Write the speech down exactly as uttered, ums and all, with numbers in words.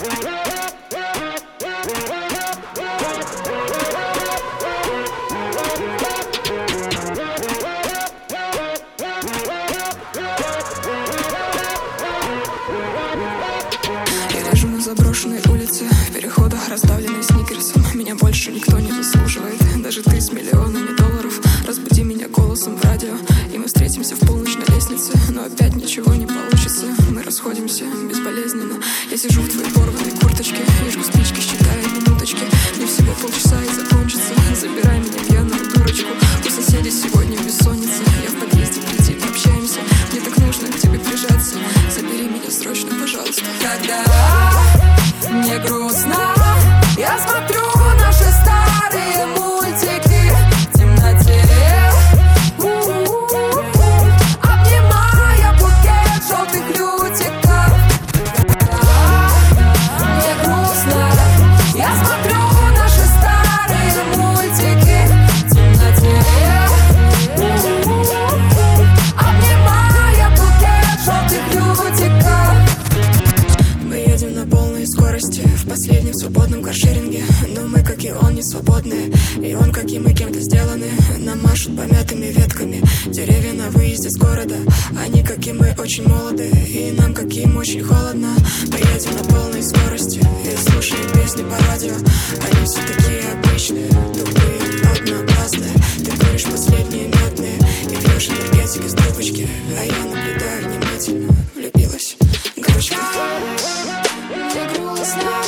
Я лежу на заброшенной улице, в переходах, расставленной сникерсом. Меня больше никто не заслуживает, даже ты с миллионами долларов. Разбуди меня голосом в радио, и мы встретимся в полночь на лестнице. Но опять ничего не получится, мы расходимся безболезненно. Я сижу в твоей порванной курточке, я жгу спички, считаю минуточки. Мне всего полчаса и закончится. Забирай меня пьяную дурочку, у соседей сегодня бессонница. Я в подъезде, приди, пообщаемся. Мне так нужно к тебе прижаться. Забери меня срочно, пожалуйста. Когда мне грустно, я смотрю наши старые мультики в темноте, обнимая букет желтых лютиков. Мне грустно, я смотрю наши старые мультики в темноте, обнимая букет желтых лютиков. Мы едем на полной скорости в последнем свободном каршеринге. Но мы, как и он, не свободные, и он, как и мы, кем-то сделаны. Нам машут помятыми ветками деревья на выезде с города. Они, как и мы, очень молоды, и нам, как и им, очень холодно. Мы едем на полной скорости и слушаем песни по радио. Они все такие обычные, тупые, однообразные. Ты куришь последние медные и пьешь энергетик из трубочки, а я наблюдаю внимательно, влюбилась. Горочка. Мне грустно.